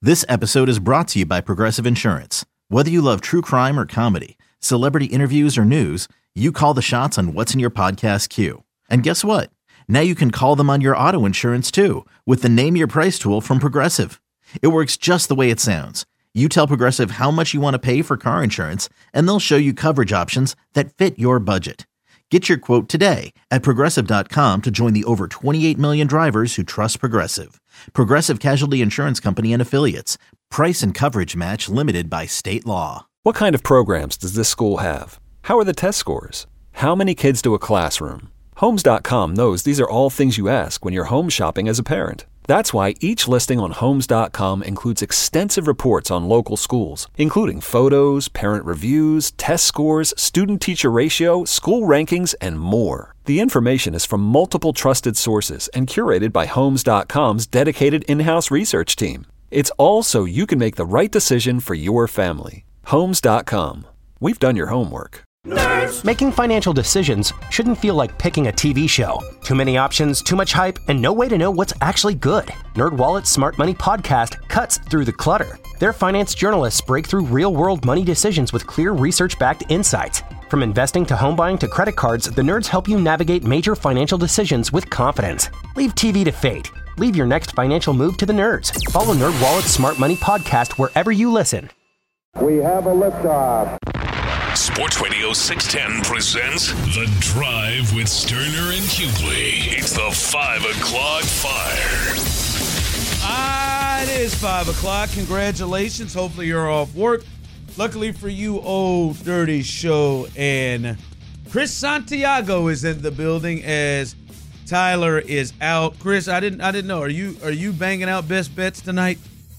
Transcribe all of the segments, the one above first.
This episode is brought to you by Progressive Insurance. Whether you love true crime or comedy, celebrity interviews or news, you call the shots on what's in your podcast queue. And guess what? Now you can call them on your auto insurance too with the Name Your Price tool from Progressive. It works just the way it sounds. You tell Progressive how much you want to pay for car insurance, and they'll show you coverage options that fit your budget. Get your quote today at Progressive.com to join the over 28 million drivers who trust Progressive. Progressive Casualty Insurance Company and Affiliates. Price and coverage match limited by state law. What kind of programs does this school have? How are the test scores? How many kids to a classroom? Homes.com knows these are all things you ask when you're home shopping as a parent. That's why each listing on Homes.com includes extensive reports on local schools, including photos, parent reviews, test scores, student-teacher ratio, school rankings, and more. The information is from multiple trusted sources and curated by Homes.com's dedicated in-house research team. It's all so you can make the right decision for your family. Homes.com. We've done your homework. Nerds. Making financial decisions shouldn't feel like picking a TV show. Too many options, too much hype, and no way to know what's actually good. NerdWallet's Smart Money Podcast cuts through the clutter. Their finance journalists break through real-world money decisions with clear research-backed insights. From investing to home buying to credit cards, the nerds help you navigate major financial decisions with confidence. Leave TV to fate. Leave your next financial move to the nerds. Follow NerdWallet's Smart Money Podcast wherever you listen. We have a liftoff. Sports Radio 610 presents The Drive with Sterner and Hughley. It's the 5 o'clock fire. It is 5 o'clock. Congratulations. Hopefully you're off work. Luckily for you, Old Dirty Show and Chris Santiago is in the building as Tyler is out. Chris, I didn't know. Are you banging out best bets tonight?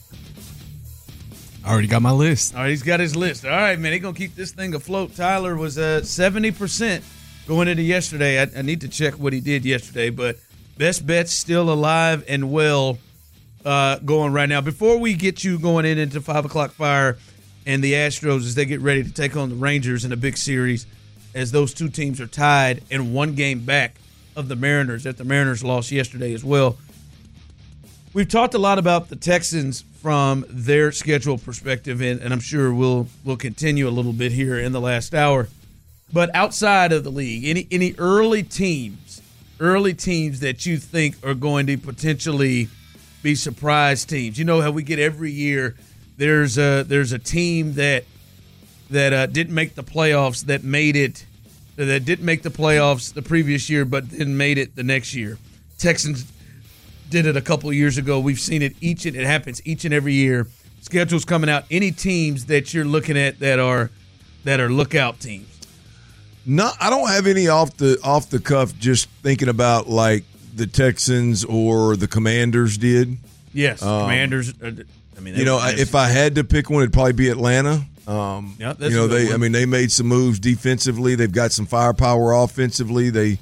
I already got my list. All right, he's got his list. All right, man, he's going to keep this thing afloat. Tyler was at 70% going into yesterday. I need to check what he did yesterday, but best bets still alive and well going right now. Before we get you going into 5 o'clock fire and the Astros as they get ready to take on the Rangers in a big series, as those two teams are tied and one game back of the Mariners, that the Mariners lost yesterday as well. We've talked a lot about the Texans from their schedule perspective, and I'm sure we'll continue a little bit here in the last hour. But outside of the league, any early teams that you think are going to potentially be surprise teams? You know how we get every year. There's a team that didn't make the playoffs that didn't make the playoffs the previous year, but then made it the next year. Texans did it a couple of years ago. We've seen it it happens each and every year. Schedules coming out. Any teams that you're looking at that are lookout teams? No, I don't have any off the cuff. Just thinking about like the Texans or the Commanders did. Yes, Commanders. If I had to pick one, it'd probably be Atlanta. They made some moves defensively. They've got some firepower offensively. They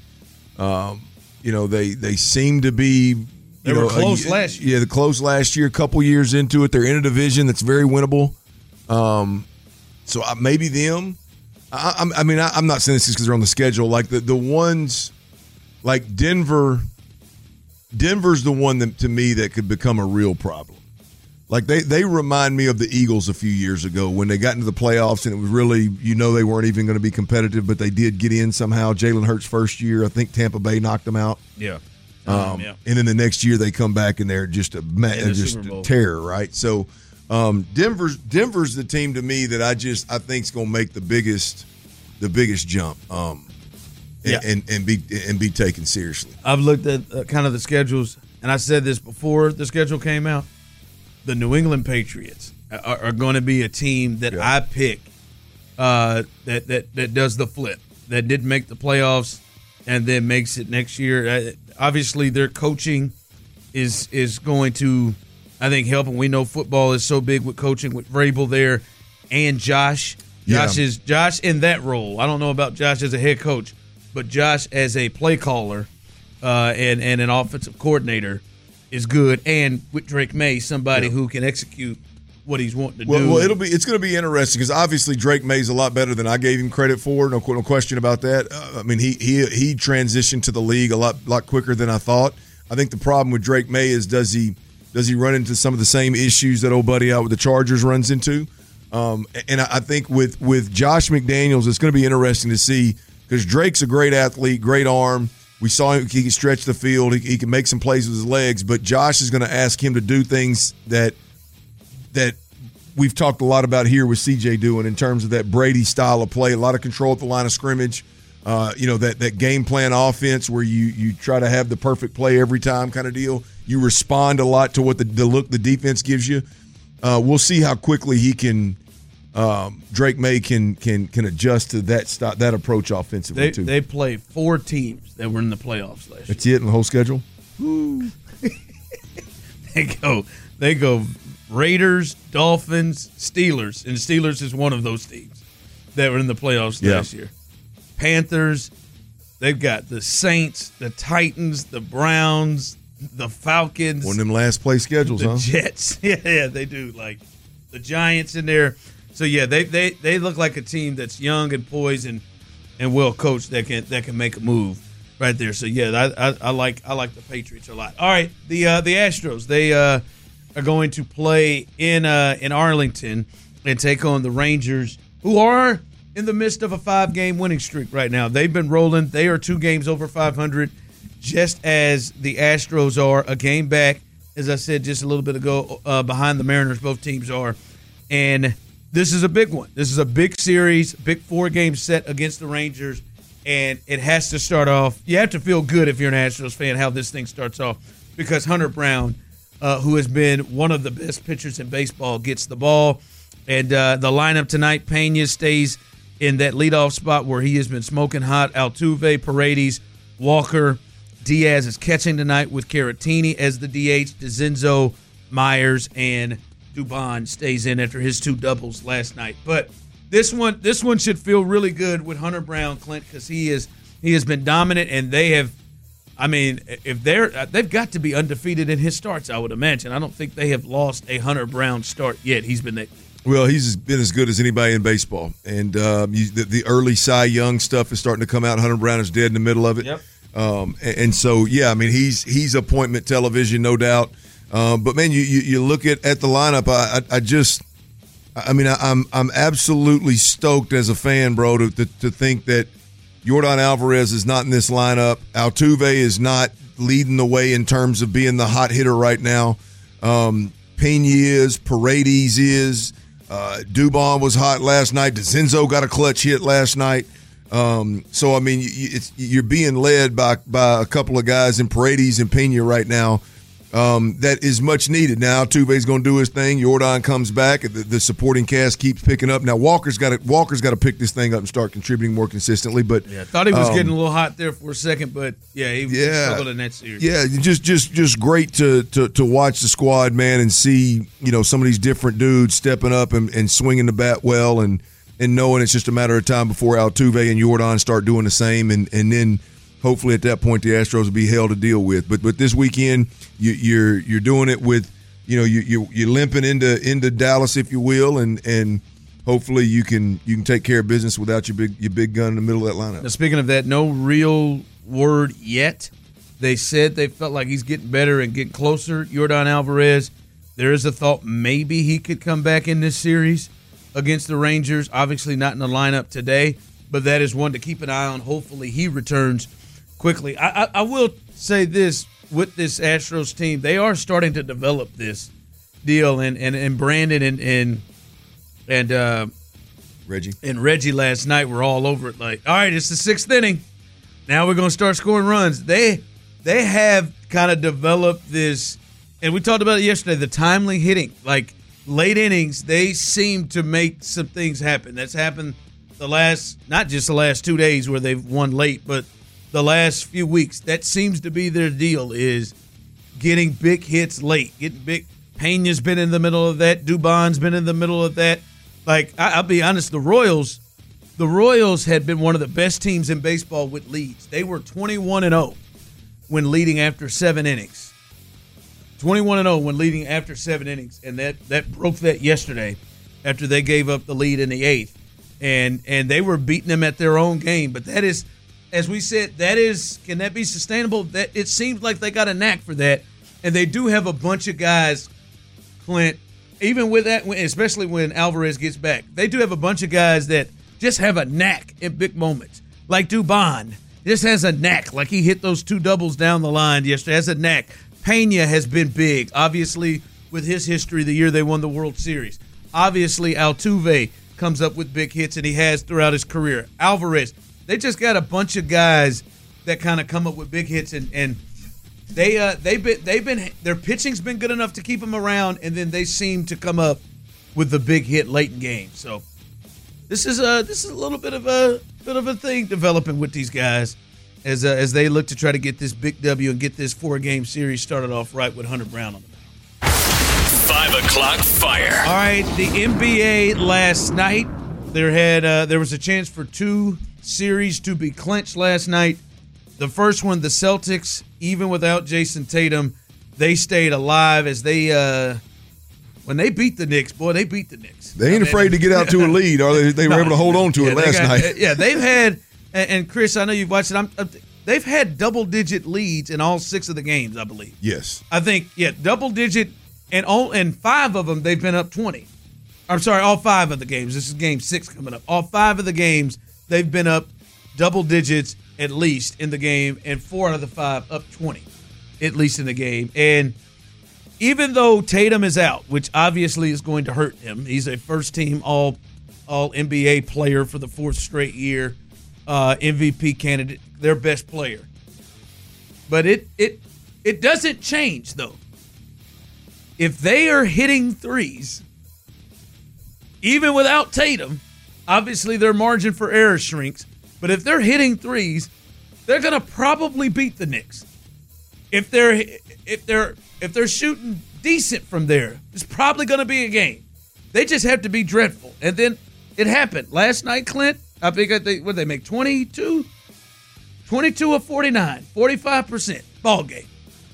seem to be. They were close last year. Yeah, the close last year. A couple years into it, they're in a division that's very winnable. So maybe them. I'm not saying this because they're on the schedule. Like the ones, like Denver. Denver's the one that, to me, that could become a real problem. Like they remind me of the Eagles a few years ago when they got into the playoffs and it was really, they weren't even going to be competitive, but they did get in somehow. Jalen Hurts' first year, I think Tampa Bay knocked them out. Yeah. And then the next year they come back and they're just a terror, right? So Denver's the team to me that I think is going to make the biggest jump and be taken seriously. I've looked at kind of the schedules, and I said this before the schedule came out. The New England Patriots are going to be a team that I pick that does the flip, that didn't make the playoffs and then makes it next year. Obviously, their coaching is going to, I think, help. And we know football is so big with coaching with Vrabel there and Josh. Josh in that role. I don't know about Josh as a head coach, but Josh as a play caller and an offensive coordinator is good. And with Drake May, somebody who can execute what he's wanting to do. Well, it's going to be interesting because obviously Drake May's a lot better than I gave him credit for. No question about that. He transitioned to the league a lot quicker than I thought. I think the problem with Drake May is does he Does he run into some of the same issues that old buddy out with the Chargers runs into? And I think with Josh McDaniels, it's going to be interesting to see because Drake's a great athlete, great arm. We saw him, he can stretch the field. He can make some plays with his legs, but Josh is going to ask him to do things that we've talked a lot about here with CJ doing in terms of that Brady style of play, a lot of control at the line of scrimmage, that game plan offense where you try to have the perfect play every time kind of deal. You respond a lot to what the look the defense gives you. We'll see how quickly he can Drake May can adjust to that approach offensively too. They play 4 teams that were in the playoffs last year. That's it in the whole schedule? They go Raiders, Dolphins, Steelers, and Steelers is one of those teams that were in the playoffs last year. Panthers, they've got the Saints, the Titans, the Browns, the Falcons. One of them last place schedules, the Jets. Yeah, they do. Like the Giants in there. So yeah, they look like a team that's young and poised and well coached that can make a move right there. So yeah, I like the Patriots a lot. All right, the Astros, they are going to play in Arlington and take on the Rangers, who are in the midst of a 5-game winning streak right now. They've been rolling. They are 2 games over 500, just as the Astros are, a game back, as I said just a little bit ago, behind the Mariners. Both teams are. And this is a big one. This is a big series, big 4-game set against the Rangers, and it has to start off. You have to feel good if you're an Astros fan how this thing starts off, because Hunter Brown, who has been one of the best pitchers in baseball, gets the ball. And the lineup tonight, Pena stays in that leadoff spot where he has been smoking hot. Altuve, Paredes, Walker, Diaz is catching tonight with Caratini as the DH. DeCinzo, Myers, and Dubon stays in after his 2 doubles last night. But this one should feel really good with Hunter Brown, Clint, because he has been dominant, and they have. I mean, if they've got to be undefeated in his starts, I would imagine. I don't think they have lost a Hunter Brown start yet. He's been he's been as good as anybody in baseball, and the early Cy Young stuff is starting to come out. Hunter Brown is dead in the middle of it. Yep. And so yeah, I mean he's appointment television, no doubt. But man, you look at the lineup. I'm absolutely stoked as a fan, bro, to think that Yordan Alvarez is not in this lineup. Altuve is not leading the way in terms of being the hot hitter right now. Pena is, Paredes is, Dubon was hot last night. DeCinzo got a clutch hit last night. So I mean, you're being led by a couple of guys in Paredes and Pena right now. That is much needed. Now Altuve's going to do his thing. Yordan comes back. The supporting cast keeps picking up. Now Walker's got to pick this thing up and start contributing more consistently. But yeah, I thought he was getting a little hot there for a second, but yeah, he struggled in that series. Yeah, just great to watch the squad, man, and see some of these different dudes stepping up and swinging the bat well, and knowing it's just a matter of time before Altuve and Yordan start doing the same, and then hopefully at that point the Astros will be hell to deal with. But this weekend you're doing it with you're limping into Dallas, if you will, and hopefully you can take care of business without your big gun in the middle of that lineup. Now, speaking of that, no real word yet. They said they felt like he's getting better and getting closer. Yordan Alvarez, there is a thought maybe he could come back in this series against the Rangers. Obviously not in the lineup today, but that is one to keep an eye on. Hopefully he returns quickly. I will say this with this Astros team, they are starting to develop this deal, and Brandon and Reggie last night were all over it. Like, all right, it's the 6th inning. Now we're going to start scoring runs. They have kind of developed this, and we talked about it yesterday, the timely hitting. Like, late innings, they seem to make some things happen. That's happened not just the last 2 days where they've won late, but the last few weeks. That seems to be their deal, is getting big hits late, getting big. Pena's been in the middle of that. Dubon's been in the middle of that. Like, I'll be honest, the Royals had been one of the best teams in baseball with leads. They were 21-0 when leading after 7 innings. 21-0 when leading after 7 innings, and that broke that yesterday after they gave up the lead in the 8th. And they were beating them at their own game. But that is, as we said, can that be sustainable? That it seems like they got a knack for that. And they do have a bunch of guys, Clint, even with that, especially when Alvarez gets back, they do have a bunch of guys that just have a knack in big moments. Like Dubon just has a knack. Like he hit those 2 doubles down the line yesterday. Has a knack. Pena has been big, obviously, with his history the year they won the World Series. Obviously, Altuve comes up with big hits, and he has throughout his career. Alvarez, they just got a bunch of guys that kind of come up with big hits, and their pitching's been good enough to keep them around, and then they seem to come up with the big hit late in games. So this is a little bit of a thing developing with these guys as they look to try to get this big W and get this 4-game series started off right with Hunter Brown on the mound. 5 o'clock fire. All right, the NBA last night, there was a chance for 2 series to be clinched last night. The first one, the Celtics, even without Jason Tatum, they stayed alive as when they beat the Knicks, boy, they beat the Knicks. They ain't afraid to get out to a lead, or they were able to hold on to it last night. Yeah, they've had, and Chris, I know you've watched it. They've had double-digit leads in all 6 of the games, I believe. Yes. I think, double-digit, and 5 of them they've been up 20. I'm sorry, all 5 of the games. This is game 6 coming up. All 5 of the games they've been up double digits at least in the game, and 4 out of the 5 up 20 at least in the game. And even though Tatum is out, which obviously is going to hurt him, he's a first-team all NBA player for the 4th straight year, MVP candidate, their best player. But it doesn't change, though. If they are hitting threes, even without Tatum, obviously their margin for error shrinks. But if they're hitting threes, they're going to probably beat the Knicks. If they're shooting decent from there, it's probably going to be a game. They just have to be dreadful. And then it happened last night, Clint. I think what they make 22 of 49, 45% ball game.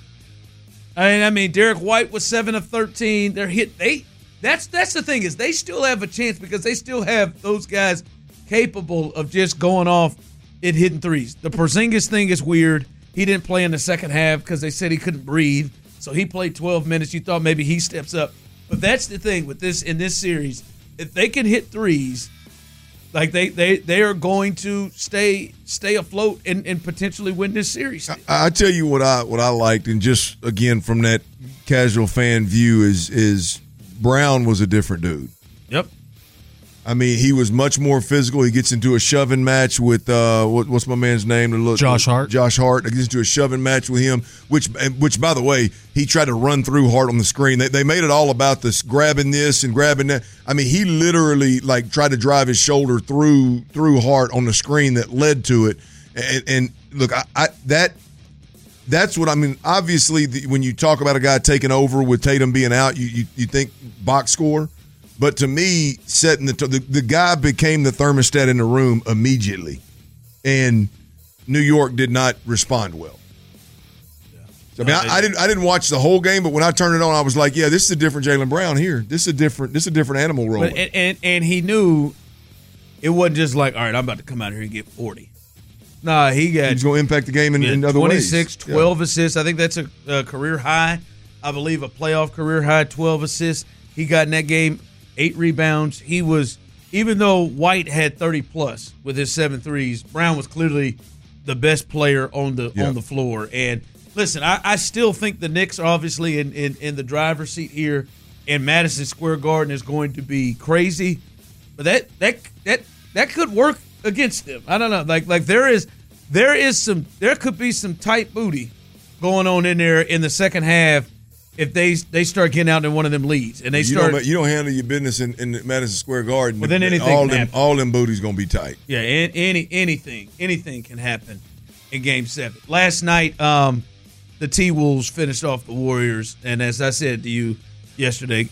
I mean, Derek White was 7 of 13. That's the thing is they still have a chance because they still have those guys capable of just going off and hitting threes. The Porzingis thing is weird. He didn't play in the second half because they said he couldn't breathe. So he played 12 minutes. You thought maybe he steps up. But that's the thing with this in this series. If they can hit threes, like they are going to stay afloat and potentially win this series. I tell you what I liked, and just again from that casual fan view is Brown was a different dude. Yep. I mean, he was much more physical. He gets into a shoving match with what's my man's name? Josh Hart. Josh Hart. He gets into a shoving match with him, which by the way, he tried to run through Hart on the screen. They made it all about this grabbing this and grabbing that. I mean, he literally tried to drive his shoulder through Hart on the screen that led to it. And look, that's what I mean. Obviously, when you talk about a guy taking over with Tatum being out, you think box score. But to me, setting the guy became the thermostat in the room immediately, and New York did not respond well. Yeah. So, I mean, I didn't watch the whole game, but when I turned it on, I was like, yeah, this is a different Jaylen Brown here. This is a different animal rolling. And he knew it wasn't just like, all right, I'm about to come out here and get 40. Nah, he's going to impact the game in other 26, ways. 12 assists. I think that's a career high. I believe a playoff career high, 12 assists. He got in that game. 8 rebounds. He was, even though White had 30-plus with his 7 threes, Brown was clearly the best player on the floor. And listen, I still think the Knicks are obviously in the driver's seat here, and Madison Square Garden is going to be crazy. But that could work against them. I don't know. Like there could be some tight booty going on in there in the second half. If they start getting out in one of them leads and you don't handle your business in Madison Square Garden, well, then anything all them booties gonna be tight. Yeah, anything can happen in Game 7. Last night, the T-Wolves finished off the Warriors, and as I said to you yesterday,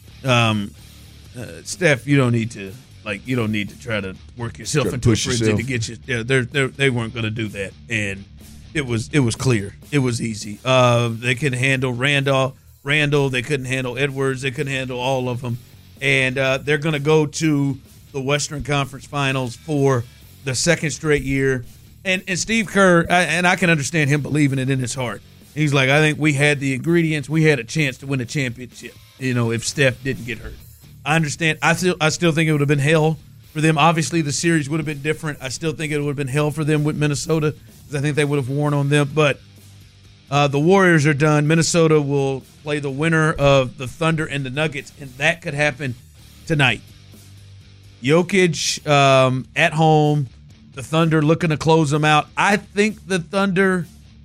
Steph, you don't need to try to work yourself into a frenzy to get you. Yeah, they weren't going to do that, and it was clear. It was easy. They couldn't handle Randall. They couldn't handle Edwards. They couldn't handle all of them. And they're going to go to the Western Conference Finals for the second straight year. And Steve Kerr, and I can understand him believing it in his heart. He's like, I think we had the ingredients. We had a chance to win a championship, if Steph didn't get hurt. I understand. I still think it would have been hell for them. Obviously, the series would have been different. I still think it would have been hell for them with Minnesota because I think they would have worn on them. But the Warriors are done. Minnesota will play the winner of the Thunder and the Nuggets, and that could happen tonight. Jokic at home, the Thunder looking to close them out. I think the Thunder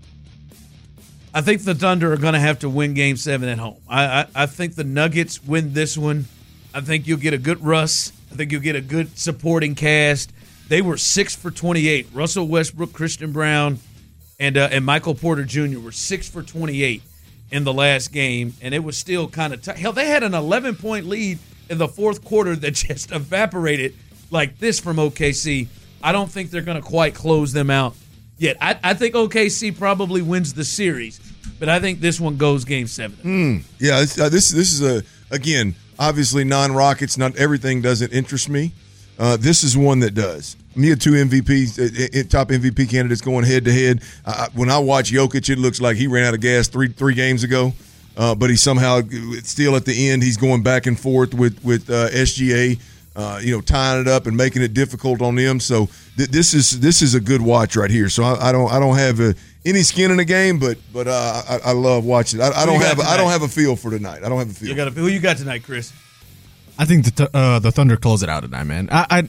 are going to have to win Game 7 at home. I think the Nuggets win this one. I think you'll get a good Russ. I think you'll get a good supporting cast. They were 6 for 28. Russell Westbrook, Christian Brown, and Michael Porter Jr. were 6 for 28 in the last game, and it was still kind of tight. Hell, they had an 11-point lead in the fourth quarter that just evaporated like this from OKC. I don't think they're going to quite close them out yet. I think OKC probably wins the series, but I think this one goes Game 7. Yeah, this is again, obviously non-Rockets. Not everything doesn't interest me. This is one that does. You had 2 MVPs, top MVP candidates going head-to-head. When I watch Jokic, it looks like he ran out of gas three games ago, but he somehow still at the end he's going back and forth with SGA, tying it up and making it difficult on them. So this is a good watch right here. So I don't have any skin in the game, but I love watching it. I don't have a feel for tonight. I don't have a feel. Who you got tonight, Chris? I think the Thunder close it out tonight, man.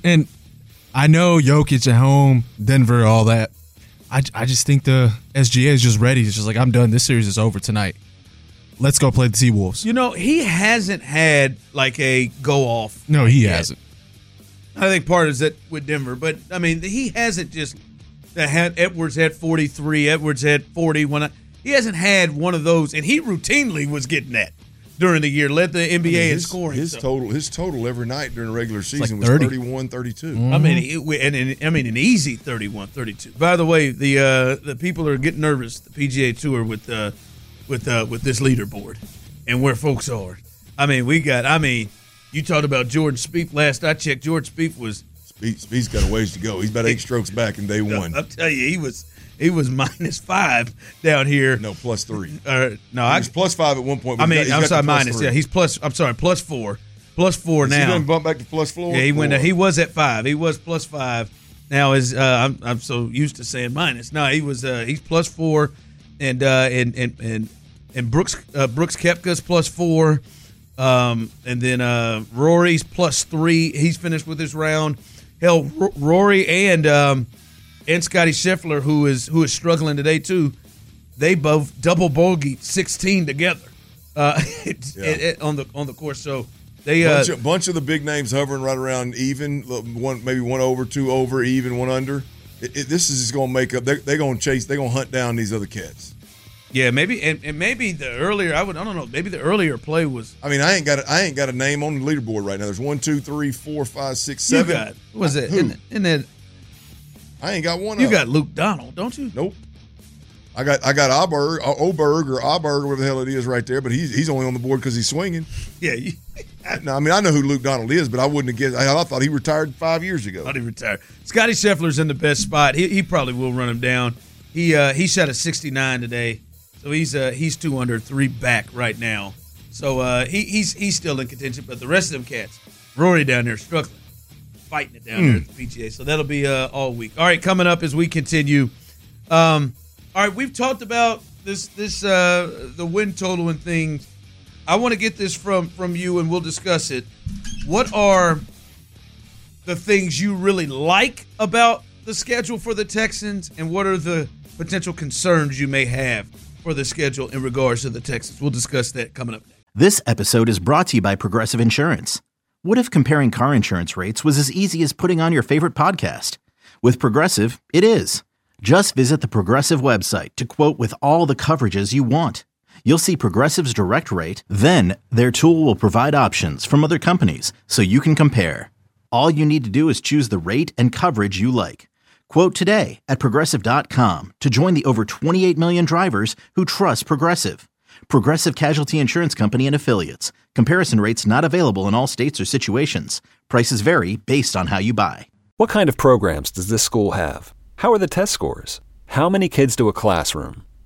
I know Jokic at home, Denver, all that. I just think the SGA is just ready. It's just like, I'm done. This series is over tonight. Let's go play the T-Wolves. He hasn't had like a go-off. No, he hasn't. I think part is that with Denver. But, I mean, he hasn't just had Edwards had 43, Edwards had 40. He hasn't had one of those, and he routinely was getting that during the year, led the NBA in scoring. His total every night during the regular season like was 31, 32. Mm-hmm. I mean, an easy 31, 32. By the way, the people are getting nervous. The PGA Tour with this leaderboard and where folks are. I mean, you talked about Jordan Spieth. Last I checked, Jordan Spieth was. Spieth's got a ways to go. He's about 8 strokes back in day one. I'll tell you, he was -5 down here. No, +3. No, he was +5 at one point. I'm sorry, minus. Yeah, he's plus. I'm sorry, +4. +4 now. He's going to bump back to +4. Yeah, he went. He was at 5. He was +5. Now I'm so used to saying minus. No, he was. He's +4, and Brooks Koepka's +4, and then Rory's +3. He's finished with this round. Hell, Rory and Scottie Scheffler, who is struggling today too, they both double bogeyed 16 together on the course. So they bunch of the big names hovering right around even, maybe one over, 2 over, even, 1 under. This is just going to make up. They're going to chase. They're going to hunt down these other cats. Yeah, maybe and maybe the earlier I don't know. Maybe the earlier play was. I mean, I ain't got a name on the leaderboard right now. There's 1, 2, 3, 4, 5, 6, 7. You got was it in that? I ain't got one. You got Luke Donald, don't you? Nope. I got Oberg or whatever the hell it is right there, but he's only on the board because he's swinging. Yeah. No, I mean I know who Luke Donald is, but I wouldn't have guessed. I thought he retired 5 years ago. I thought he retired. Scottie Scheffler's in the best spot. He probably will run him down. He shot a 69 today, so he's 2 under, 3 back right now. So he's still in contention, but the rest of them cats, Rory down there struggling, fighting it down there at the PGA. So that'll be all week. All right, coming up as we continue. All right, we've talked about this the win total and things. I want to get this from you, and we'll discuss it. What are the things you really like about the schedule for the Texans, and what are the potential concerns you may have for the schedule in regards to the Texans? We'll discuss that coming up next. This episode is brought to you by Progressive Insurance. What if comparing car insurance rates was as easy as putting on your favorite podcast? With Progressive, it is. Just visit the Progressive website to quote with all the coverages you want. You'll see Progressive's direct rate, then their tool will provide options from other companies so you can compare. All you need to do is choose the rate and coverage you like. Quote today at Progressive.com to join the over 28 million drivers who trust Progressive. Progressive Casualty Insurance Company and Affiliates. Comparison rates not available in all states or situations. Prices vary based on how you buy. What kind of programs does this school have? How are the test scores? How many kids do a classroom?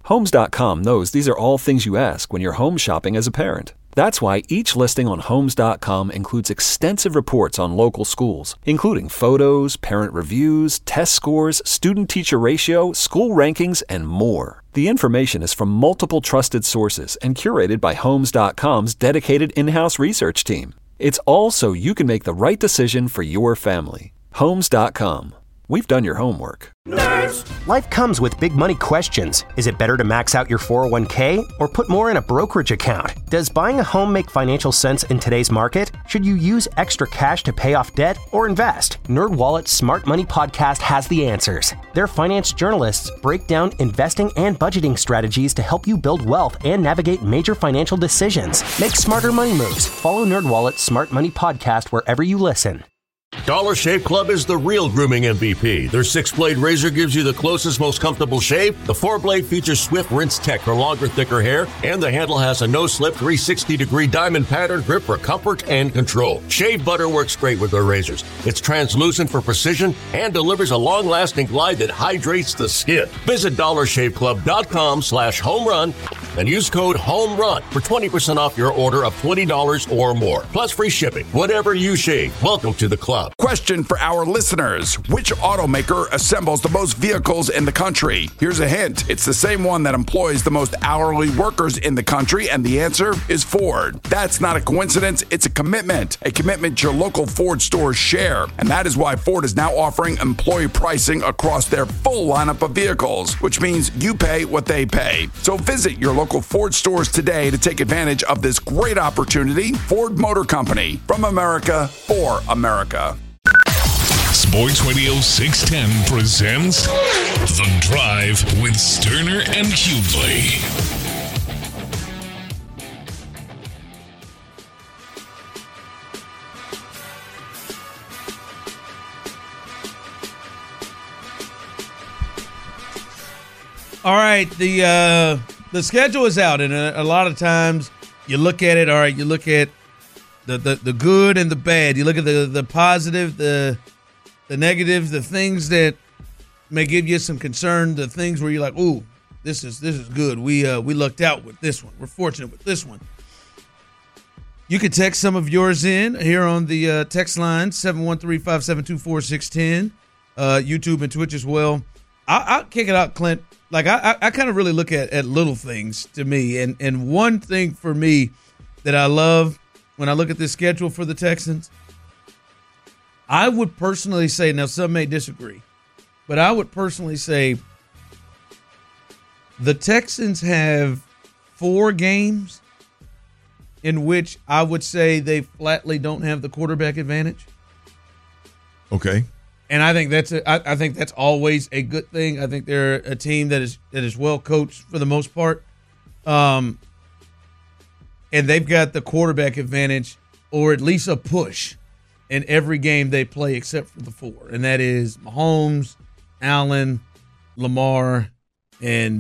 Homes.com knows these are all things you ask when you're home shopping as a parent. That's why each listing on Homes.com includes extensive reports on local schools, including photos, parent reviews, test scores, student-teacher ratio, school rankings, and more. The information is from multiple trusted sources and curated by Homes.com's dedicated in-house research team. It's all so you can make the right decision for your family. Homes.com. We've done your homework. Life comes with big money questions. Is it better to max out your 401k or put more in a brokerage account? Does buying a home make financial sense in today's market? Should you use extra cash to pay off debt or invest? NerdWallet's Smart Money Podcast has the answers. Their finance journalists break down investing and budgeting strategies to help you build wealth and navigate major financial decisions. Make smarter money moves. Follow NerdWallet's Smart Money Podcast wherever you listen. Dollar Shave Club is the real grooming MVP. Their 6-blade razor gives you the closest, most comfortable shave. The 4-blade features swift rinse tech for longer, thicker hair, and the handle has a no-slip 360-degree diamond pattern grip for comfort and control. Shave butter works great with their razors. It's translucent for precision and delivers a long-lasting glide that hydrates the skin. Visit DollarShaveClub.com/homerun and use code HOMERUN for 20% off your order of $20 or more, plus free shipping. Whatever you shave, welcome to the club. Question for our listeners. Which automaker assembles the most vehicles in the country? Here's a hint. It's the same one that employs the most hourly workers in the country, and the answer is Ford. That's not a coincidence. It's a commitment your local Ford stores share. And that is why Ford is now offering employee pricing across their full lineup of vehicles, which means you pay what they pay. So visit your local Ford stores today to take advantage of this great opportunity. Ford Motor Company, from America for America. Sports Radio 610 presents The Drive with Sterner and Hughley. All right, the schedule is out, and a lot of times you look at it. All right, you look at the good and the bad. You look at the positive, the negative, the things that may give you some concern, the things where you're like, ooh, this is good. We lucked out with this one. We're fortunate with this one. You can text some of yours in here on the text line, 713-572-4610, YouTube and Twitch as well. I'll kick it out, Clint. Like, I kind of really look at little things to me. And one thing for me that I love when I look at this schedule for the Texans, I would personally say, now some may disagree, but I would personally say the Texans have 4 games in which I would say they flatly don't have the quarterback advantage. Okay. And I think that's always a good thing. I think they're a team that is well coached for the most part. And they've got the quarterback advantage, or at least a push, in every game they play except for the 4. And that is Mahomes, Allen, Lamar, and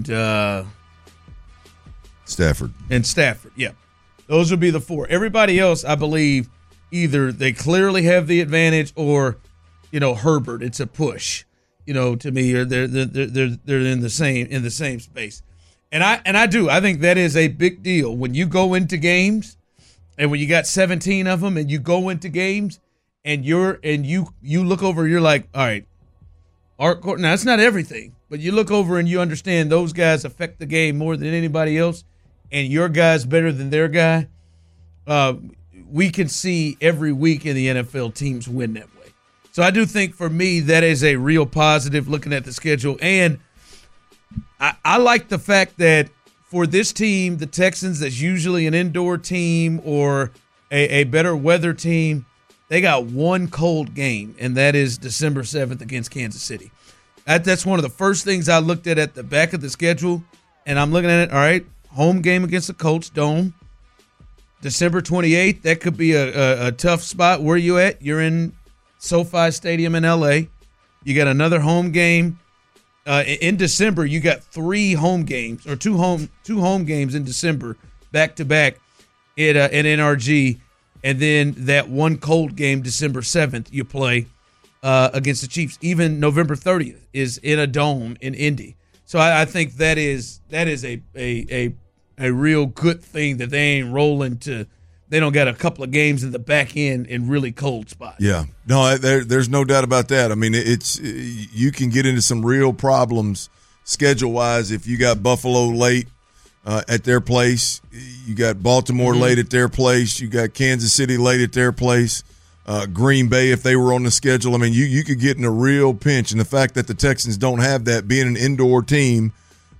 Stafford. Yeah. Those would be the 4. Everybody else, I believe, either they clearly have the advantage or, Herbert, it's a push, to me, or they're in the same space. And I think that is a big deal when you go into games, and when you got 17 of them, and you go into games, and you look over, you're like, all right, now it's not everything, but you look over and you understand those guys affect the game more than anybody else, and your guy's better than their guy. We can see every week in the NFL teams win that way. So I do think for me that is a real positive looking at the schedule. And I like the fact that for this team, the Texans, that's usually an indoor team or a better weather team, they got one cold game, and that is December 7th against Kansas City. That's one of the first things I looked at the back of the schedule, and I'm looking at it, all right, home game against the Colts, Dome. December 28th, that could be a tough spot. Where are you at? You're in SoFi Stadium in L.A. You got another home game. In December, you got 3 home games, or two home games in December, back-to-back at NRG. And then that one cold game, December 7th, you play against the Chiefs. Even November 30th is in a dome in Indy. So I think that is a real good thing that they ain't rolling to. They don't got a couple of games in the back end in really cold spots. Yeah, no, there's no doubt about that. I mean, it's you can get into some real problems schedule wise if you got Buffalo late at their place, you got Baltimore late at their place, you got Kansas City late at their place, Green Bay if they were on the schedule. I mean, you could get in a real pinch, and the fact that the Texans don't have that, being an indoor team.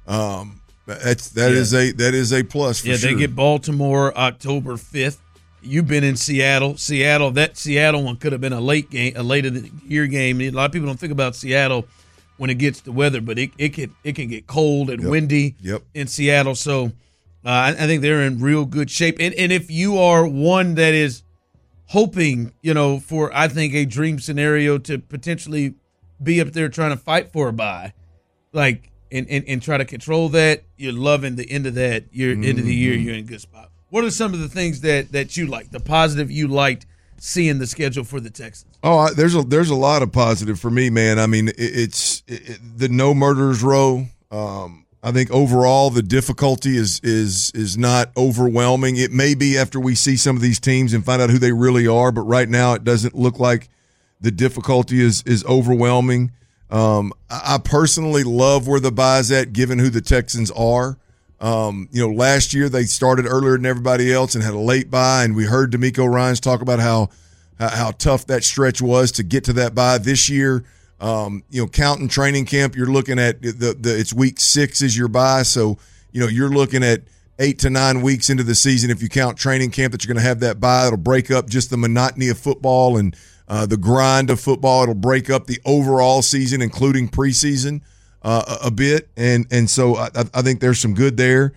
That is a plus for sure. They get Baltimore October 5th. You've been in Seattle. That Seattle one could have been a late game, a later in the year game. A lot of people don't think about Seattle when it gets to weather, but it can get cold and windy in Seattle. So I think they're in real good shape. And if you are one that is hoping, for I think a dream scenario to potentially be up there trying to fight for a bye, like. And try to control that, you're loving the end of that. End of the year, you're in a good spot. What are some of the things that you like, the positive you liked seeing the schedule for the Texans? Oh, there's a lot of positive for me, man. I mean, it's the no murders row. I think overall the difficulty is not overwhelming. It may be after we see some of these teams and find out who they really are, but right now it doesn't look like the difficulty is overwhelming. I personally love where the bye's at, given who the Texans are. Last year they started earlier than everybody else and had a late bye, and we heard DeMeco Ryans talk about how tough that stretch was to get to that bye. This year, counting training camp, you're looking at it's week 6 is your bye, so you're looking at 8 to 9 weeks into the season if you count training camp that you're going to have that bye. It'll break up just the monotony of football and the grind of football. It'll break up the overall season, including preseason, a bit, and so I think there's some good there.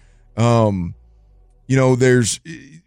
There's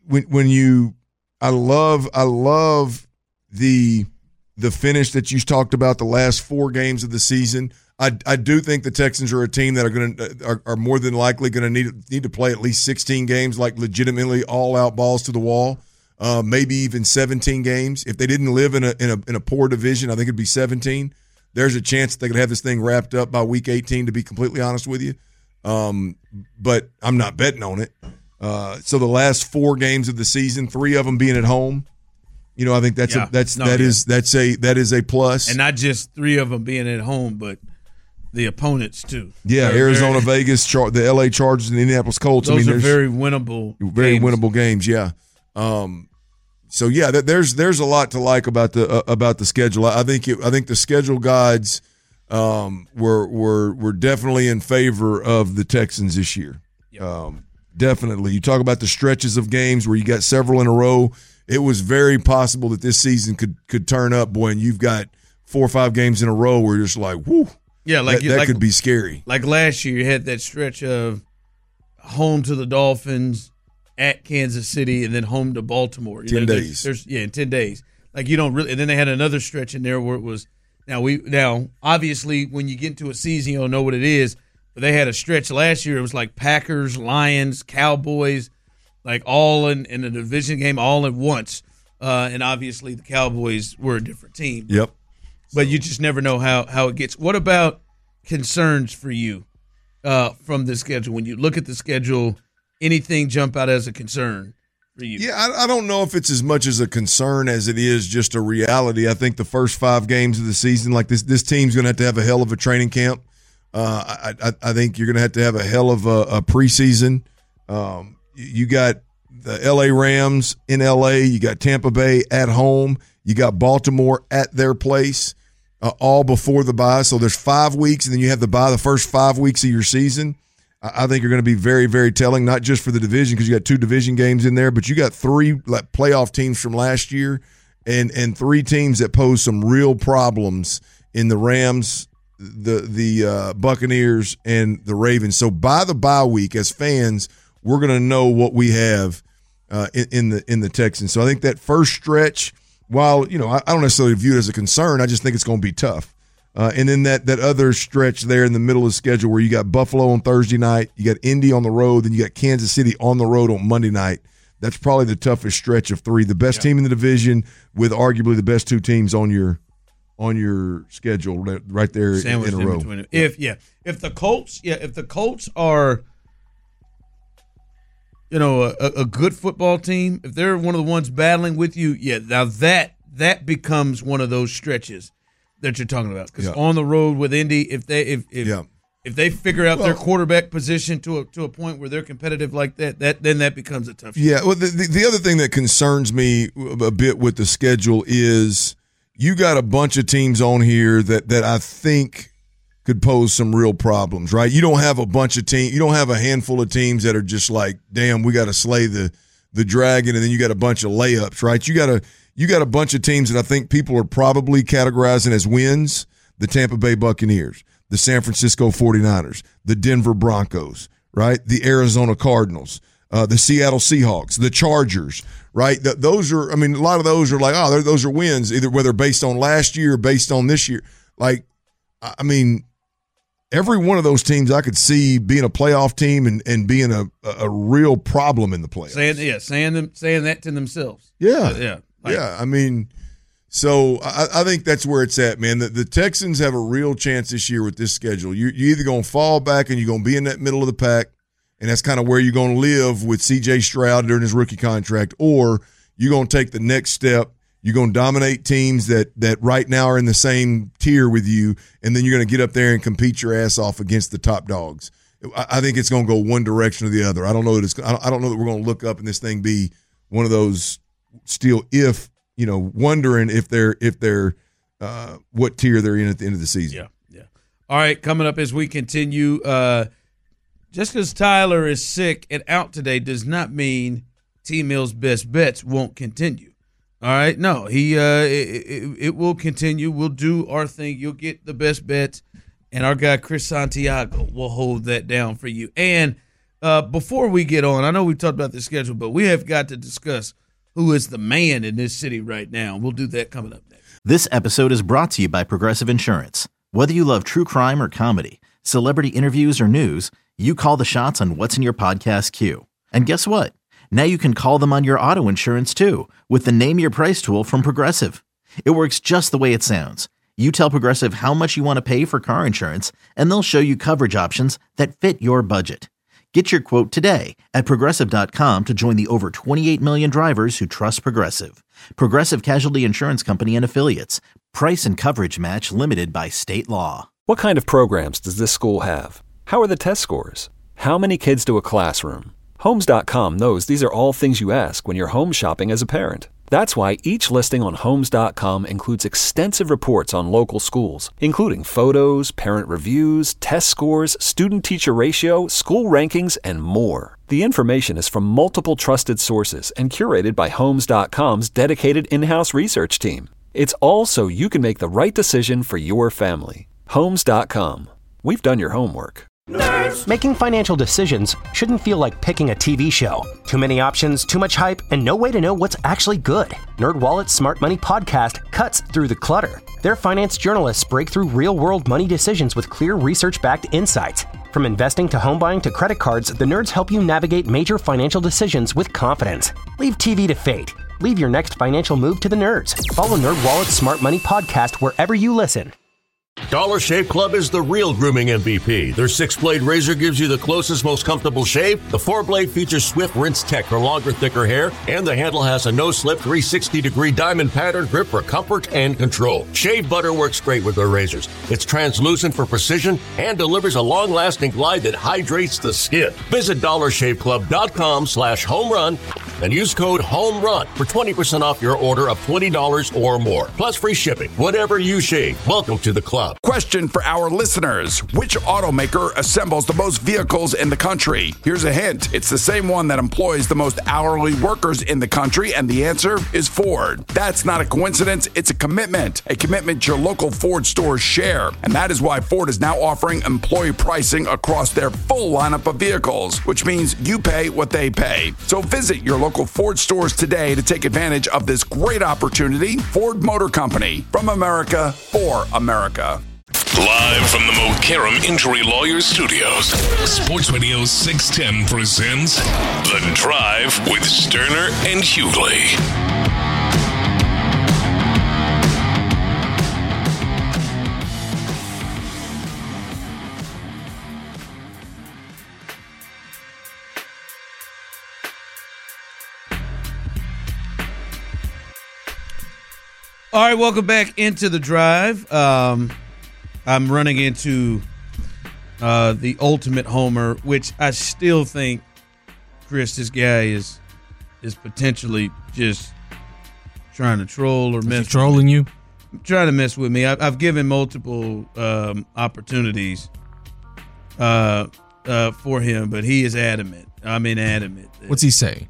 I love the finish that you talked about, the last 4 games of the season. I do think the Texans are a team that are more than likely going to need to play at least 16 games, like legitimately all out balls to the wall. Maybe even 17 games. If they didn't live in a poor division, I think it'd be 17. There's a chance that they could have this thing wrapped up by week 18, to be completely honest with you. But I'm not betting on it. So the last 4 games of the season, 3 of them being at home, I think that is a plus. And not just 3 of them being at home, but the opponents too. Yeah, Arizona, Vegas, the LA Chargers, and the Indianapolis Colts. Those are very winnable games. Yeah. So yeah, there's a lot to like about the schedule. I think the schedule gods were definitely in favor of the Texans this year. Yep. Definitely. You talk about the stretches of games where you got several in a row. It was very possible that this season could turn up, boy, and you've got 4 or 5 games in a row where you're just like, whoo. Yeah, that could be scary. Like last year, you had that stretch of home to the Dolphins, at Kansas City, and then home to Baltimore. 10 days. In 10 days. Like you don't really, and then they had another stretch in there where it was. Now obviously when you get into a season, you don't know what it is. But they had a stretch last year. It was like Packers, Lions, Cowboys, like all in a division game all at once. And obviously the Cowboys were a different team. Yep. But you just never know how it gets. What about concerns for you from the schedule? When you look at the schedule, anything jump out as a concern for you? Yeah, I don't know if it's as much as a concern as it is just a reality. I think the first 5 games of the season, like this team's going to have a hell of a training camp. I think you're going to have a hell of a preseason. You got the L.A. Rams in L.A., you got Tampa Bay at home, you got Baltimore at their place, all before the bye. So there's 5 weeks, and then you have the bye the first 5 weeks of your season. I think you're going to be very, very telling, not just for the division because you got 2 division games in there, but you got 3 playoff teams from last year and 3 teams that pose some real problems in the Rams, the Buccaneers, and the Ravens. So by the bye week, as fans, we're going to know what we have in the Texans. So I think that first stretch, while I don't necessarily view it as a concern, I just think it's going to be tough. And then that other stretch there in the middle of the schedule where you got Buffalo on Thursday night, you got Indy on the road, then you got Kansas City on the road on Monday night. That's probably the toughest stretch of 3. The best team in the division with arguably the best 2 teams on your on your schedule right there Sandwiched in a row. between them. If the Colts are, a good football team, if they're one of the ones battling with you, now that becomes one of those stretches that you're talking about. Because on the road with Indy, if they figure out their quarterback position to a point where they're competitive like that, then that becomes a tough. Yeah. Well, the other thing that concerns me a bit with the schedule is you got a bunch of teams on here that I think could pose some real problems, right? You don't have a bunch of teams. You don't have a handful of teams that are just like, damn, we got to slay the dragon, and then you got a bunch of layups, right? You got a bunch of teams that I think people are probably categorizing as wins: the Tampa Bay Buccaneers, the San Francisco 49ers, the Denver Broncos, right? The Arizona Cardinals, the Seattle Seahawks, the Chargers, right? Those are, a lot of those are like, those are wins, either whether based on last year or based on this year. Like, every one of those teams I could see being a playoff team and being a real problem in the playoffs. Saying that to themselves. Yeah. So I think that's where it's at, man. The Texans have a real chance this year with this schedule. You're either going to fall back and you're going to be in that middle of the pack, and that's kind of where you're going to live with C.J. Stroud during his rookie contract, or you're going to take the next step. You're going to dominate teams that right now are in the same tier with you, and then you're going to get up there and compete your ass off against the top dogs. I think it's going to go one direction or the other. I don't know that we're going to look up and this thing be one of those wondering if they're what tier they're in at the end of the season. Yeah. All right, coming up as we continue, just because Tyler is sick and out today does not mean T-Mill's best bets won't continue. All right, no, it will continue. We'll do our thing. You'll get the best bets, and our guy Chris Santiago will hold that down for you. And before we get on, I know we talked about the schedule, but we have got to discuss who is the man in this city right now. We'll do that coming up next. This episode is brought to you by Progressive Insurance. Whether you love true crime or comedy, celebrity interviews or news, you call the shots on what's in your podcast queue. And guess what? Now you can call them on your auto insurance too with the Name Your Price tool from Progressive. It works just the way it sounds. You tell Progressive how much you want to pay for car insurance, and they'll show you coverage options that fit your budget. Get your quote today at Progressive.com to join the over 28 million drivers who trust Progressive. Progressive Casualty Insurance Company and Affiliates. Price and coverage match limited by state law. What kind of programs does this school have? How are the test scores? How many kids do a classroom? Homes.com knows these are all things you ask when you're home shopping as a parent. That's why each listing on Homes.com includes extensive reports on local schools, including photos, parent reviews, test scores, student-teacher ratio, school rankings, and more. The information is from multiple trusted sources and curated by Homes.com's dedicated in-house research team. It's all so you can make the right decision for your family. Homes.com. We've done your homework. Nerds. Making financial decisions shouldn't feel like picking a TV show. Too many options, too much hype, and no way to know what's actually good. NerdWallet's Smart Money Podcast cuts through the clutter. Their finance journalists break through real-world money decisions with clear research-backed insights. From investing to home buying to credit cards, the nerds help you navigate major financial decisions with confidence. Leave TV to fate. Leave your next financial move to the nerds. Follow NerdWallet's Smart Money Podcast wherever you listen. Dollar Shave Club is the real grooming MVP. Their 6-blade razor gives you the closest, most comfortable shave. The 4-blade features Swift Rinse Tech for longer, thicker hair, and the handle has a no-slip 360-degree diamond pattern grip for comfort and control. Shave butter works great with their razors. It's translucent for precision and delivers a long-lasting glide that hydrates the skin. Visit DollarShaveClub.com/homerun and use code HOMERUN for 20% off your order of $20 or more. Plus free shipping. Whatever you shave, welcome to the club. Question for our listeners. Which automaker assembles the most vehicles in the country? Here's a hint. It's the same one that employs the most hourly workers in the country, and the answer is Ford. That's not a coincidence. It's a commitment your local Ford stores share. And that is why Ford is now offering employee pricing across their full lineup of vehicles, which means you pay what they pay. So visit your local Ford stores today to take advantage of this great opportunity. Ford Motor Company, from America, for America. Live from the Mokaram Injury Lawyers Studios, Sports Radio 610 presents The Drive with Sterner and Hughley. All right, welcome back into the drive. I'm running into the ultimate homer, which I still think, Chris, this guy is potentially just trying to troll or mess. Trolling you? Trying to mess with me. I've given multiple opportunities for him, but he is adamant. Adamant. What's he say?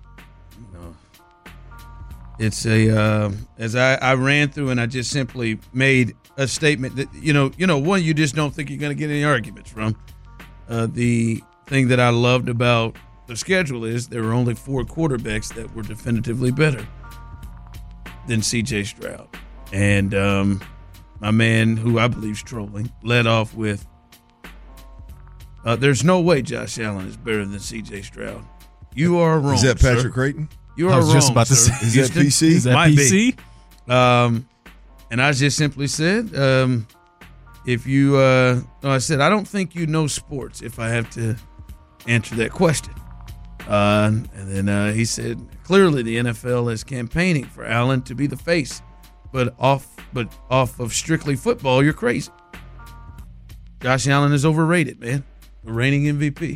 It's as I ran through and I just simply made a statement that, one, you just don't think you're going to get any arguments from. The thing that I loved about the schedule is there were only 4 quarterbacks that were definitively better than C.J. Stroud. And my man, who I believe is trolling, led off with, there's no way Josh Allen is better than C.J. Stroud. You are wrong, Is that sir. Patrick Creighton? You are I was wrong, just about to sir. say, is that PC? Is that Might PC? be. And I just simply said, if you, I said, I don't think you know sports if I have to answer that question. And then he said, clearly the NFL is campaigning for Allen to be the face, but off of strictly football, you're crazy. Josh Allen is overrated, man. The reigning MVP.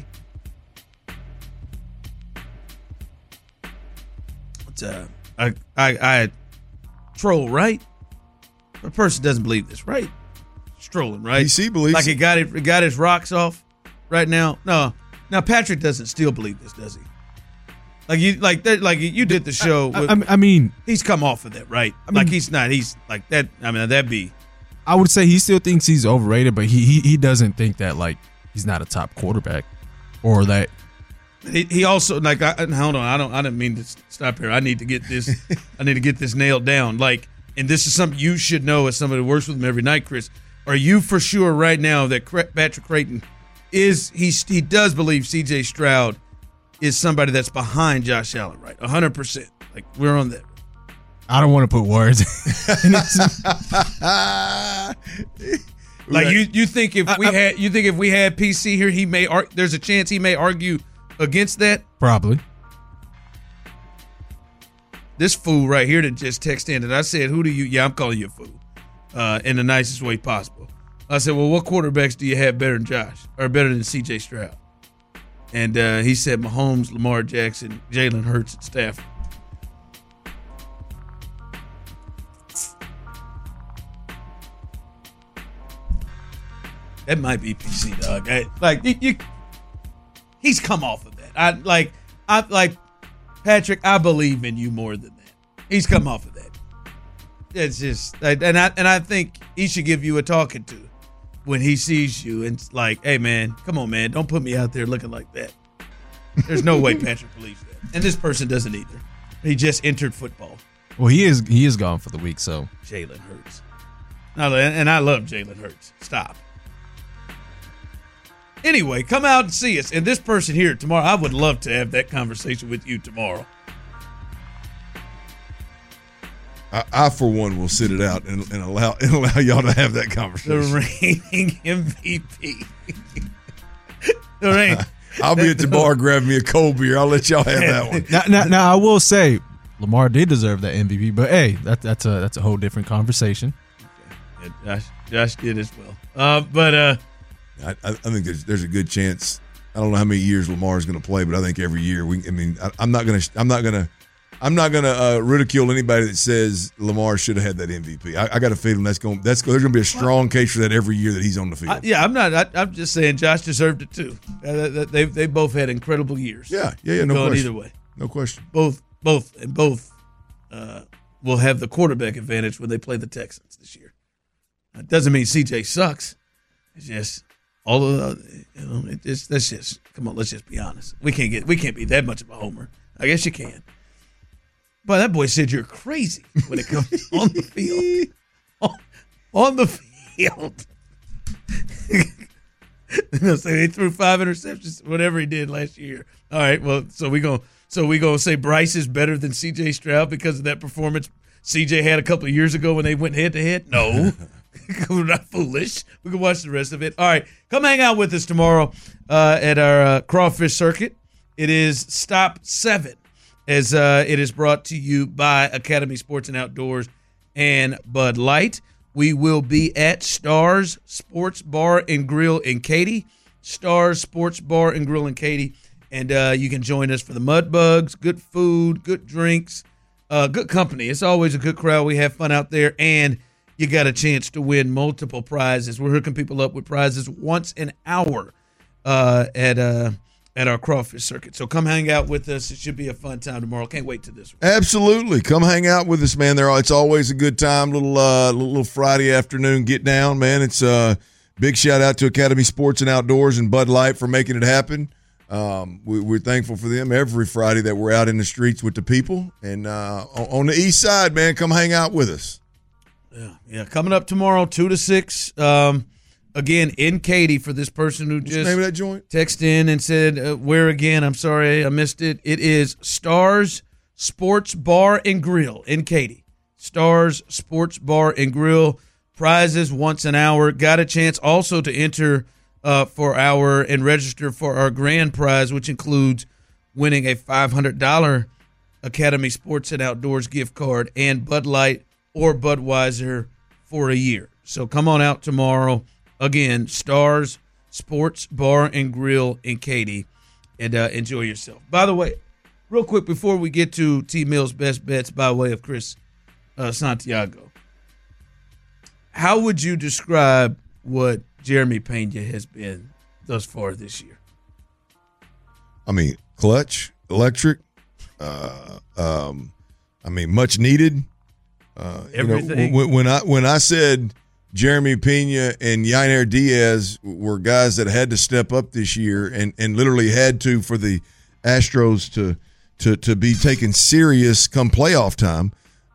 I troll, right? A person doesn't believe this, right? It's trolling, right? PC believes like he got his rocks off right now. No, now Patrick doesn't still believe this, does he? Like you did the show. He's come off of that, right? He's not. He's like that. That'd be. I would say he still thinks he's overrated, but he doesn't think that he's not a top quarterback or that. He also hold on. I didn't mean to stop here. I need to get this. I need to get this nailed down. And this is something you should know as somebody who works with him every night, Chris. Are you for sure right now that Patrick Creighton he does believe C.J. Stroud is somebody that's behind Josh Allen, right? 100%. We're on that. I don't want to put words. You think if we had PC here, there's a chance he may argue against that? Probably. This fool right here that just texted in and I said, who do you? Yeah, I'm calling you a fool in the nicest way possible. I said, well, what quarterbacks do you have better than Josh or better than C.J. Stroud? And he said Mahomes, Lamar Jackson, Jalen Hurts, and Stafford. That might be PC, dog. He's come off of that. Patrick, I believe in you more than that. He's come off of that. It's just, and I think he should give you a talking to when he sees you and it's like, hey man, come on man, don't put me out there looking like that. There's no way Patrick believes that, and this person doesn't either. He just entered football. Well, he is gone for the week, so Jalen Hurts. And I love Jalen Hurts. Stop. Anyway, come out and see us. And this person here tomorrow, I would love to have that conversation with you tomorrow. I for one, will sit it out and allow y'all to have that conversation. The reigning MVP. I'll be at the bar grabbing me a cold beer. I'll let y'all have that one. Now I will say Lamar did deserve that MVP, but hey, that's a whole different conversation. Okay. Yeah, Josh did as well. But I think there's a good chance. I don't know how many years Lamar is going to play, but I think every year I'm not going to ridicule anybody that says Lamar should have had that MVP. I got a feeling there's going to be a strong case for that every year that he's on the field. I'm just saying Josh deserved it too. They both had incredible years. Yeah. No question. Either way, no question. Both will have the quarterback advantage when they play the Texans this year. It doesn't mean CJ sucks. It's just all of let's just come on. Let's just be honest. We can't be that much of a homer. I guess you can. But that boy said you're crazy when it comes on the field. On the field. So he threw 5 interceptions, whatever he did last year. All right, well, so we gonna say Bryce is better than C.J. Stroud because of that performance C.J. had a couple of years ago when they went head to head? No. We're not foolish. We can watch the rest of it. All right, come hang out with us tomorrow at our crawfish circuit. It is Stop 7. As it is brought to you by Academy Sports and Outdoors and Bud Light. We will be at Stars Sports Bar and Grill in Katy. Stars Sports Bar and Grill in Katy. And you can join us for the Mud Bugs, good food, good drinks, good company. It's always a good crowd. We have fun out there, and you got a chance to win multiple prizes. We're hooking people up with prizes once an hour at our crawfish circuit. So come hang out with us. It should be a fun time tomorrow. Can't wait to this one. Absolutely. Come hang out with us, man. It's always a good time. Little Friday afternoon get down, man. It's big shout out to Academy Sports and Outdoors and Bud Light for making it happen. We're thankful for them every Friday that we're out in the streets with the people. And on the east side, man, come hang out with us. Yeah. Coming up tomorrow, 2 to 6. Again, in Katy for this person who What's the name of that joint? Texted in and said, where again? I'm sorry, I missed it. It is Stars Sports Bar and Grill in Katy. Stars Sports Bar and Grill. Prizes once an hour. Got a chance also to enter for our and register for our grand prize, which includes winning a $500 Academy Sports and Outdoors gift card and Bud Light or Budweiser for a year. So come on out tomorrow. Again, Stars Sports Bar and Grill in Katy, and enjoy yourself. By the way, real quick before we get to T Mill's best bets by way of Chris Santiago, how would you describe what Jeremy Pena has been thus far this year? I mean, clutch, electric. Much needed. Everything. When I said Jeremy Pena and Yainer Diaz were guys that had to step up this year and literally had to for the Astros to be taken serious come playoff time,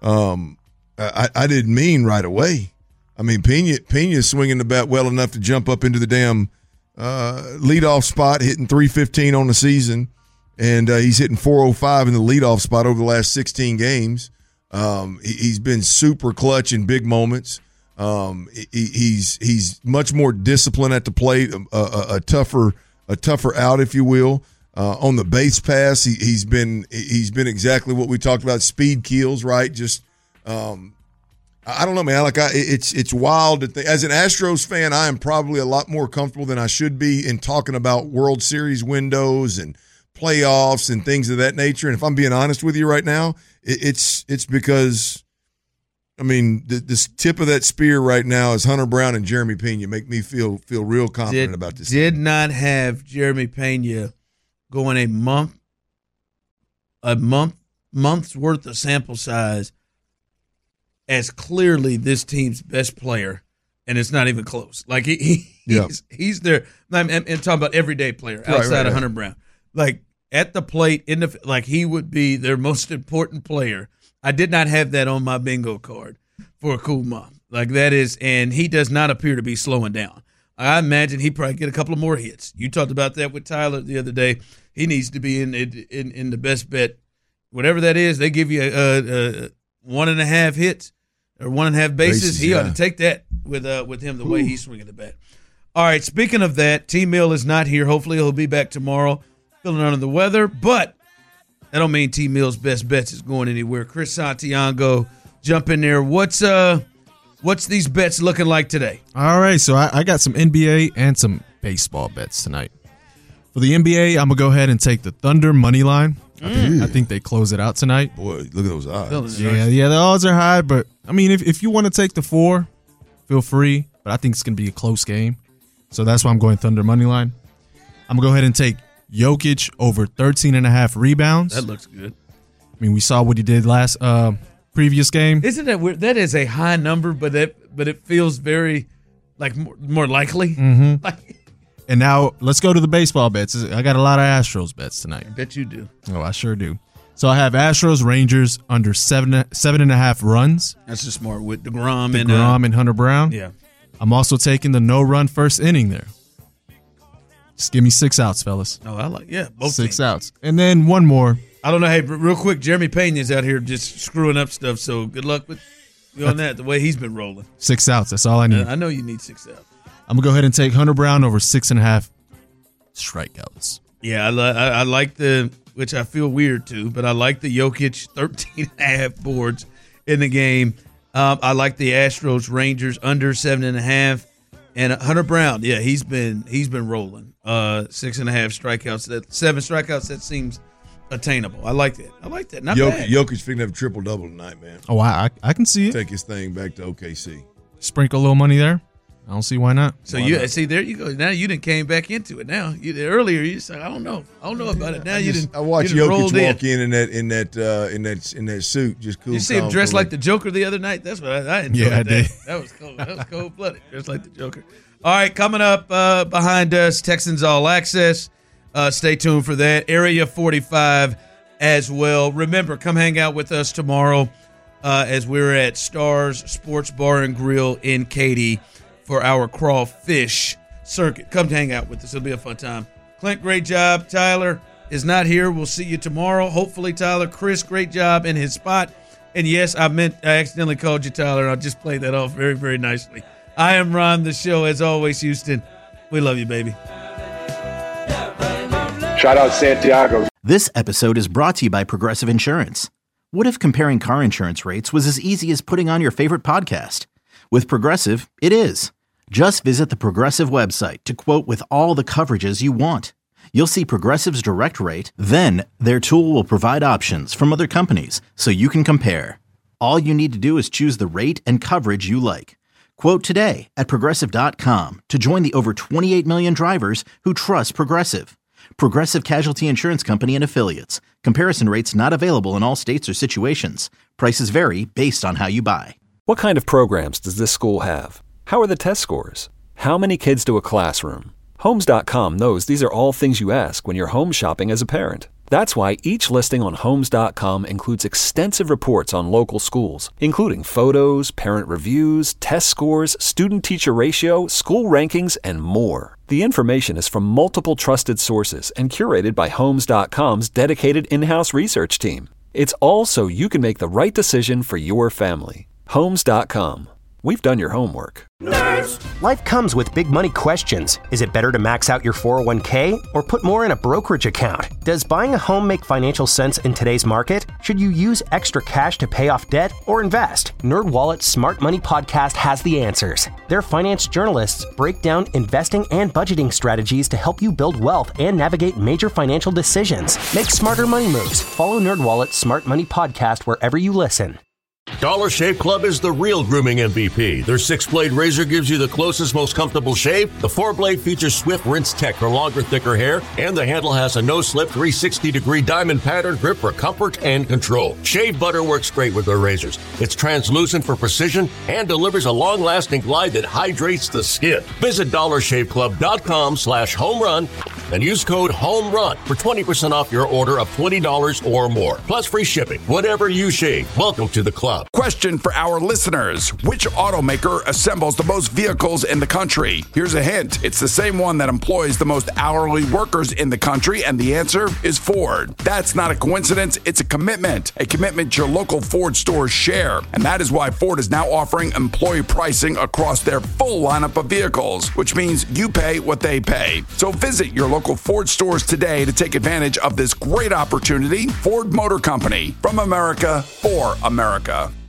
I didn't mean right away. I mean, Pena's swinging the bat well enough to jump up into the damn leadoff spot, hitting .315 on the season, and he's hitting .405 in the leadoff spot over the last 16 games. He's been super clutch in big moments. He's much more disciplined at the plate, a tougher out, if you will. On the base pass, he's been exactly what we talked about. Speed kills, right? Just I don't know, man. It's wild to think. As an Astros fan, I am probably a lot more comfortable than I should be in talking about World Series windows and playoffs and things of that nature. And if I'm being honest with you right now, it's because, I mean, this tip of that spear right now is Hunter Brown and Jeremy Pena. Make me feel real confident about this. Did not have Jeremy Pena going a month's worth of sample size as clearly this team's best player, and it's not even close. Like he's there. I'm talking about everyday player outside of Hunter Brown. Like at the plate, he would be their most important player. I did not have that on my bingo card for a cool month. Like that is, and he does not appear to be slowing down. I imagine he probably get a couple of more hits. You talked about that with Tyler the other day. He needs to be in the best bet, whatever that is. They give you 1.5 hits or 1.5 bases. He ought to take that with him the way he's swinging the bat. All right. Speaking of that, T Mill is not here. Hopefully he'll be back tomorrow. Feeling under the weather, but that don't mean T Mill's best bets is going anywhere. Chris Santiago, jump in there. What's these bets looking like today? All right, so I got some NBA and some baseball bets tonight. For the NBA, I'm gonna go ahead and take the Thunder money line. I think they close it out tonight. Boy, look at those odds. Yeah, the odds are high, but I mean, if you want to take the 4, feel free. But I think it's gonna be a close game, so that's why I'm going Thunder money line. I'm gonna go ahead and take Jokic over 13.5 rebounds. That looks good. I mean, we saw what he did last previous game. Isn't that weird? That is a high number, but it feels very like more likely. Mm-hmm. And now let's go to the baseball bets. I got a lot of Astros bets tonight. I bet you do. Oh, I sure do. So I have Astros Rangers under 7.5 runs. That's just smart with DeGrom and Hunter Brown. Yeah. I'm also taking the no-run first inning there. Just give me 6 outs, fellas. Oh, I like, both 6 teams. outs. And then one more. I don't know. Hey, real quick, Jeremy Pena's out here just screwing up stuff, so good luck with you on that, the way he's been rolling. 6 outs. That's all I need. I know you need 6 outs. I'm going to go ahead and take Hunter Brown over 6.5 strikeouts. Yeah, I like which I feel weird too, but I like the Jokic 13.5 boards in the game. I like the Astros Rangers under 7.5. And Hunter Brown, yeah, he's been rolling. 6.5 strikeouts, 7 strikeouts. That seems attainable. I like that. Not bad. Jokic finna have a triple-double tonight, man. Oh, I can see it. Take his thing back to OKC. Sprinkle a little money there. I don't see why not. So see, there you go. Now you didn't came back into it. Now earlier you said I don't know about it. Now I watched Jokic walk in that suit, just cool. You see him dressed like the Joker the other night. That's what I enjoyed. Yeah, I did. That was cold. That was cold blooded. Dressed like the Joker. All right, coming up behind us, Texans All Access. Stay tuned for that. Area 45 as well. Remember, come hang out with us tomorrow as we're at Stars Sports Bar and Grill in Katy for our crawfish circuit. Come hang out with us. It'll be a fun time. Clint, great job. Tyler is not here. We'll see you tomorrow. Hopefully, Tyler. Chris, great job in his spot. And yes, I accidentally called you Tyler. I'll just play that off very, very nicely. I am Ron, the show. As always, Houston, we love you, baby. Shout out Santiago. This episode is brought to you by Progressive Insurance. What if comparing car insurance rates was as easy as putting on your favorite podcast? With Progressive, it is. Just visit the Progressive website to quote with all the coverages you want. You'll see Progressive's direct rate, then their tool will provide options from other companies so you can compare. All you need to do is choose the rate and coverage you like. Quote today at Progressive.com to join the over 28 million drivers who trust Progressive. Progressive Casualty Insurance Company and Affiliates. Comparison rates not available in all states or situations. Prices vary based on how you buy. What kind of programs does this school have? How are the test scores? How many kids do a classroom? Homes.com knows these are all things you ask when you're home shopping as a parent. That's why each listing on Homes.com includes extensive reports on local schools, including photos, parent reviews, test scores, student-teacher ratio, school rankings, and more. The information is from multiple trusted sources and curated by Homes.com's dedicated in-house research team. It's all so you can make the right decision for your family. Homes.com. We've done your homework. Life comes with big money questions. Is it better to max out your 401k or put more in a brokerage account? Does buying a home make financial sense in today's market? Should you use extra cash to pay off debt or invest? NerdWallet's Smart Money Podcast has the answers. Their finance journalists break down investing and budgeting strategies to help you build wealth and navigate major financial decisions. Make smarter money moves. Follow NerdWallet's Smart Money Podcast wherever you listen. Dollar Shave Club is the real grooming MVP. Their 6-blade razor gives you the closest, most comfortable shave. The 4-blade features Swift Rinse Tech for longer, thicker hair, and the handle has a no-slip 360-degree diamond pattern grip for comfort and control. Shave butter works great with their razors. It's translucent for precision and delivers a long-lasting glide that hydrates the skin. Visit DollarShaveClub.com/homerun and use code HOMERUN for 20% off your order of $20 or more. Plus free shipping. Whatever you shave, welcome to the club. Question for our listeners. Which automaker assembles the most vehicles in the country? Here's a hint. It's the same one that employs the most hourly workers in the country, and the answer is Ford. That's not a coincidence. It's a commitment your local Ford stores share. And that is why Ford is now offering employee pricing across their full lineup of vehicles, which means you pay what they pay. So visit your local Ford stores today to take advantage of this great opportunity. Ford Motor Company, from America, for America.